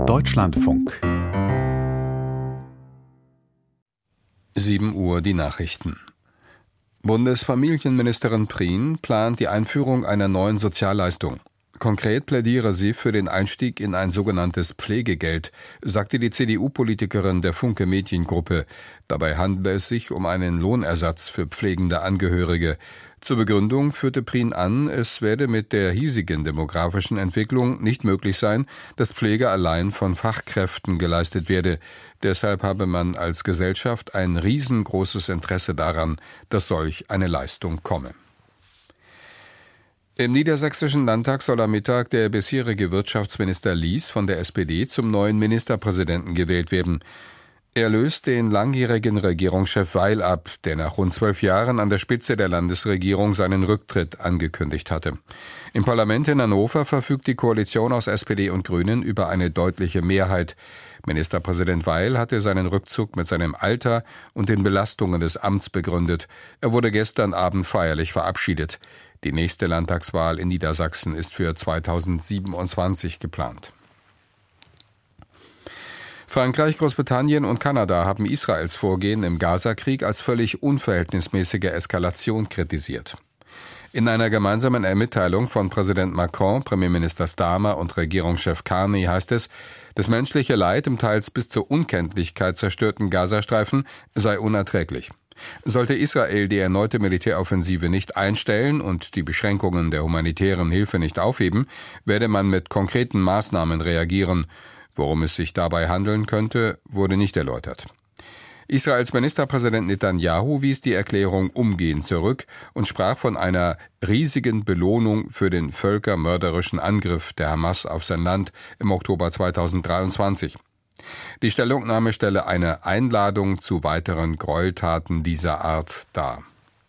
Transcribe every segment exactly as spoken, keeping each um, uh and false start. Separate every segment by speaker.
Speaker 1: Deutschlandfunk.
Speaker 2: sieben Uhr die Nachrichten. Bundesfamilienministerin Prien plant die Einführung einer neuen Sozialleistung. Konkret plädiere sie für den Einstieg in ein sogenanntes Pflegegeld, sagte die C D U-Politikerin der Funke Mediengruppe. Dabei handle es sich um einen Lohnersatz für pflegende Angehörige. Zur Begründung führte Prien an, es werde mit der hiesigen demografischen Entwicklung nicht möglich sein, dass Pflege allein von Fachkräften geleistet werde. Deshalb habe man als Gesellschaft ein riesengroßes Interesse daran, dass solch eine Leistung komme. Im Niedersächsischen Landtag soll am Mittag der bisherige Wirtschaftsminister Lies von der S P D zum neuen Ministerpräsidenten gewählt werden. Er löst den langjährigen Regierungschef Weil ab, der nach rund zwölf Jahren an der Spitze der Landesregierung seinen Rücktritt angekündigt hatte. Im Parlament in Hannover verfügt die Koalition aus S P D und Grünen über eine deutliche Mehrheit. Ministerpräsident Weil hatte seinen Rückzug mit seinem Alter und den Belastungen des Amts begründet. Er wurde gestern Abend feierlich verabschiedet. Die nächste Landtagswahl in Niedersachsen ist für zweitausendsiebenundzwanzig geplant. Frankreich, Großbritannien und Kanada haben Israels Vorgehen im Gazakrieg als völlig unverhältnismäßige Eskalation kritisiert. In einer gemeinsamen Mitteilung von Präsident Macron, Premierminister Starmer und Regierungschef Carney heißt es, das menschliche Leid im teils bis zur Unkenntlichkeit zerstörten Gazastreifen sei unerträglich. Sollte Israel die erneute Militäroffensive nicht einstellen und die Beschränkungen der humanitären Hilfe nicht aufheben, werde man mit konkreten Maßnahmen reagieren. Worum es sich dabei handeln könnte, wurde nicht erläutert. Israels Ministerpräsident Netanyahu wies die Erklärung umgehend zurück und sprach von einer riesigen Belohnung für den völkermörderischen Angriff der Hamas auf sein Land im Oktober zweitausenddreiundzwanzig. Die Stellungnahme stelle eine Einladung zu weiteren Gräueltaten dieser Art dar.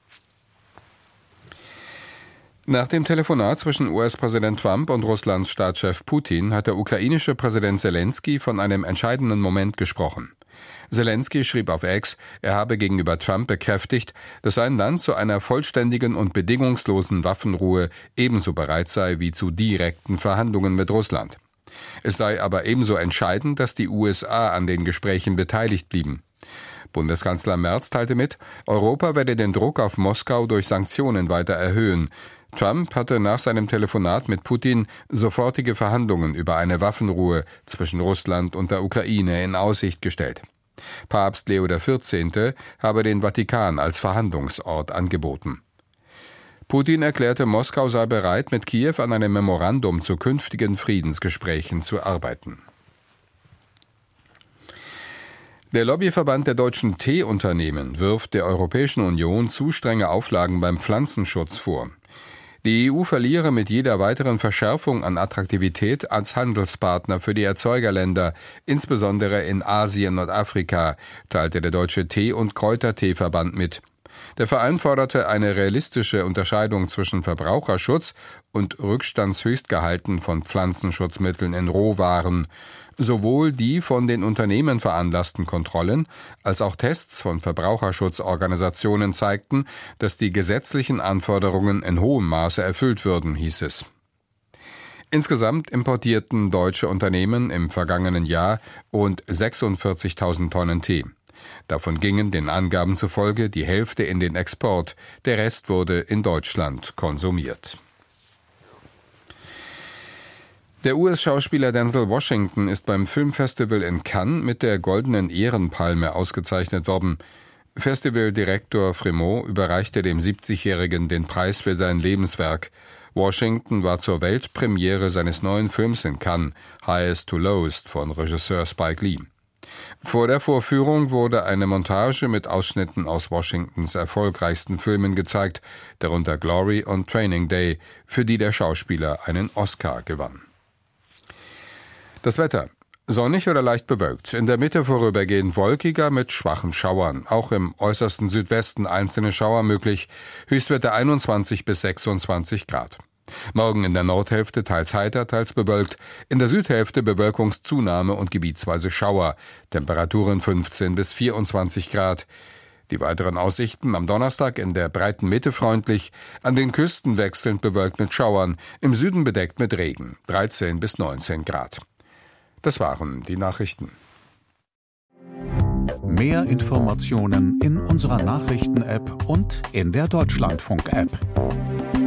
Speaker 2: Nach dem Telefonat zwischen U S-Präsident Trump und Russlands Staatschef Putin hat der ukrainische Präsident Selenskyj von einem entscheidenden Moment gesprochen. Selenskyj schrieb auf X, er habe gegenüber Trump bekräftigt, dass sein Land zu einer vollständigen und bedingungslosen Waffenruhe ebenso bereit sei wie zu direkten Verhandlungen mit Russland. Es sei aber ebenso entscheidend, dass die U S A an den Gesprächen beteiligt blieben. Bundeskanzler Merz teilte mit, Europa werde den Druck auf Moskau durch Sanktionen weiter erhöhen. Trump hatte nach seinem Telefonat mit Putin sofortige Verhandlungen über eine Waffenruhe zwischen Russland und der Ukraine in Aussicht gestellt. Papst Leo der vierzehnte habe den Vatikan als Verhandlungsort angeboten. Putin erklärte, Moskau sei bereit, mit Kiew an einem Memorandum zu künftigen Friedensgesprächen zu arbeiten. Der Lobbyverband der deutschen Teeunternehmen wirft der Europäischen Union zu strenge Auflagen beim Pflanzenschutz vor. Die E U verliere mit jeder weiteren Verschärfung an Attraktivität als Handelspartner für die Erzeugerländer, insbesondere in Asien und Afrika, teilte der Deutsche Tee- und Kräuterteeverband mit. Der Verein forderte eine realistische Unterscheidung zwischen Verbraucherschutz und Rückstandshöchstgehalten von Pflanzenschutzmitteln in Rohwaren. Sowohl die von den Unternehmen veranlassten Kontrollen als auch Tests von Verbraucherschutzorganisationen zeigten, dass die gesetzlichen Anforderungen in hohem Maße erfüllt würden, hieß es. Insgesamt importierten deutsche Unternehmen im vergangenen Jahr rund sechsundvierzigtausend Tonnen Tee. Davon gingen den Angaben zufolge die Hälfte in den Export, der Rest wurde in Deutschland konsumiert. Der U S-Schauspieler Denzel Washington ist beim Filmfestival in Cannes mit der Goldenen Ehrenpalme ausgezeichnet worden. Festivaldirektor Frémaux überreichte dem siebzigjährigen den Preis für sein Lebenswerk. Washington war zur Weltpremiere seines neuen Films in Cannes, Highest to Lowest von Regisseur Spike Lee. Vor der Vorführung wurde eine Montage mit Ausschnitten aus Washingtons erfolgreichsten Filmen gezeigt, darunter Glory und Training Day, für die der Schauspieler einen Oscar gewann. Das Wetter. Sonnig oder leicht bewölkt, in der Mitte vorübergehend wolkiger mit schwachen Schauern, auch im äußersten Südwesten einzelne Schauer möglich, Höchstwerte einundzwanzig bis sechsundzwanzig Grad. Morgen in der Nordhälfte teils heiter, teils bewölkt, in der Südhälfte Bewölkungszunahme und gebietsweise Schauer, Temperaturen fünfzehn bis vierundzwanzig Grad. Die weiteren Aussichten am Donnerstag in der breiten Mitte freundlich, an den Küsten wechselnd bewölkt mit Schauern, im Süden bedeckt mit Regen, dreizehn bis neunzehn Grad. Das waren die Nachrichten.
Speaker 1: Mehr Informationen in unserer Nachrichten-App und in der Deutschlandfunk-App.